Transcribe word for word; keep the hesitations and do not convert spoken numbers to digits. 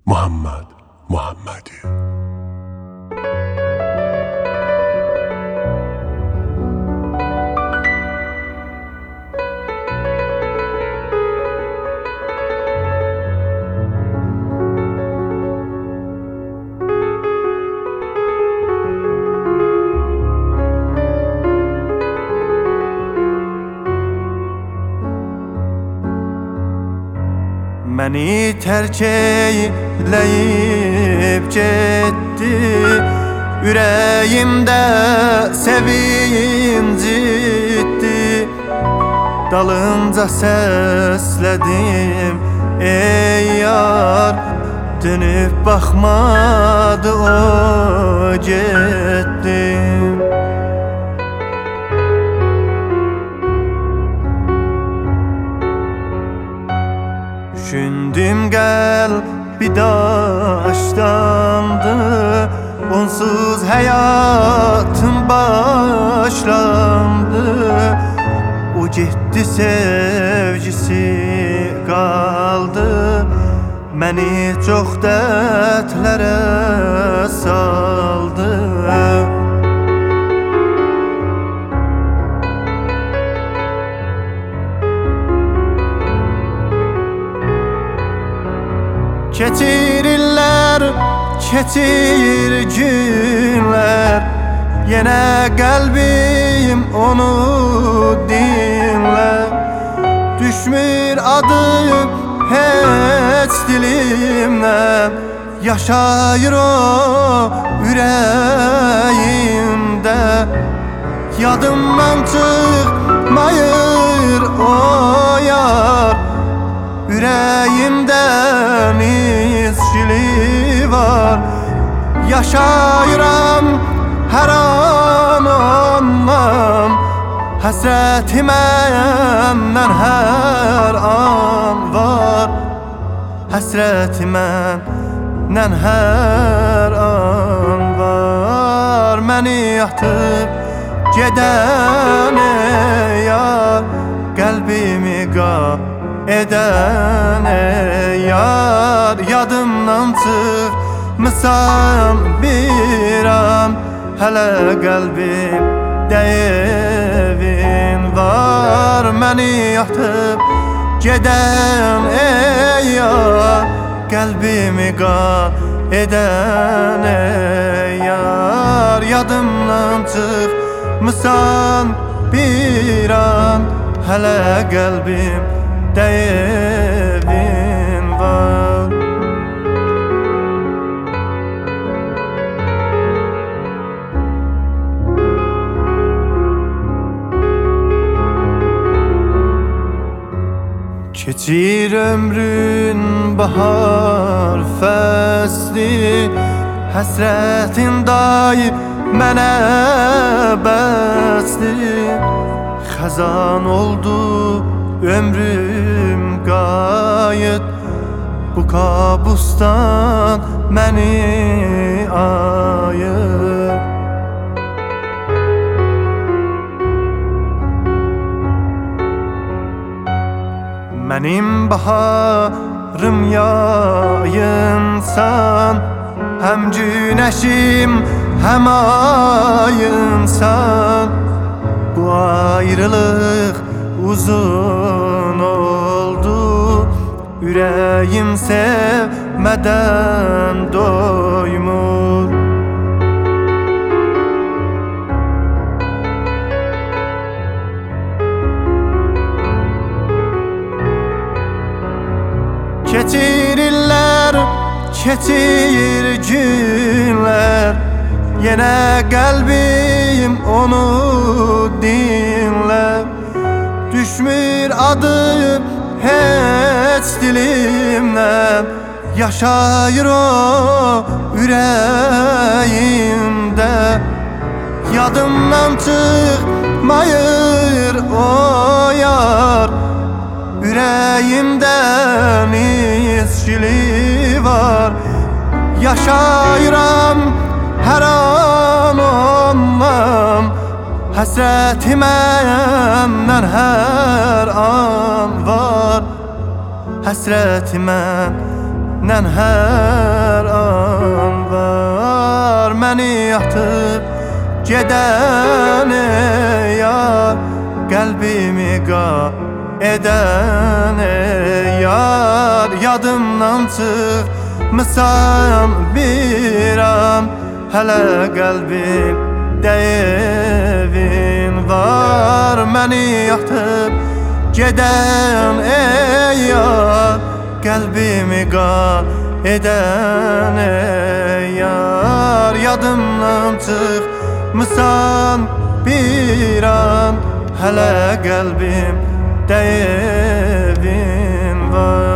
Muhammed Muhammedi. Məni tərk eyləyib getdi, ürəyimdə sevinc itdi. Dalınca səslədim ey yar, dönüb baxmadı o getdi. Düşündüm qəlbi daşlandı, onsuz həyatım başlandı. O getdi, sevgisi qaldı, məni çox dərdlərə saldı. Keçir illər, keçir günlər, yenə qəlbim onu dinlər. Düşmür adım heç dilimdən, yaşayır o ürəyimdə. Yadımdan çıxmayır o yar, ürəyimdən izşili var. Yaşayıram hər an ondan, həsrəti məndən hər an var. Həsrəti məndən hər an var. Məni atıb gedən ey yar, qəlbimi qal eden ey yar. Yadımdan çıxmısan bir an, hələ qəlbimdə evin var. Məni atıb gedən ey yar, qəlbimi qal eden ey yar. Yadımdan çıxmısan bir an, hələ qəlbim evin var. Keçir ömrün bahar fəsli, həsrətin daim mənə bəsdir. Xəzan oldu ömrüm qayıt, bu kabustan məni ayır. Mənim baharım yayınsan, həm günəşim həm ayınsan. Bu ayrılıq uzun oldu, ürəyim sevmədən doymur. Keçir illər, keçir günlər, yenə qəlbim onu dinlər. Düşmür adım heç dilimdən, yaşayır o ürəyimdə. Yadımdan çıxmayır o yar, ürəyimdən izşili var. Yaşayıram hər an ondan, həsrəti məndən hər an var. Həsrəti məndən Dən hər an var məni atıb gedən ey yar Qəlbimi qal edən ey yar Yadımdan çıxmısan bir an Hələ qəlbimdə evin var Məni atıb gedən ey yar Qəlbimi qal edən ey yar Yadımdan çıxmısan bir an Hələ qəlbimdə evin var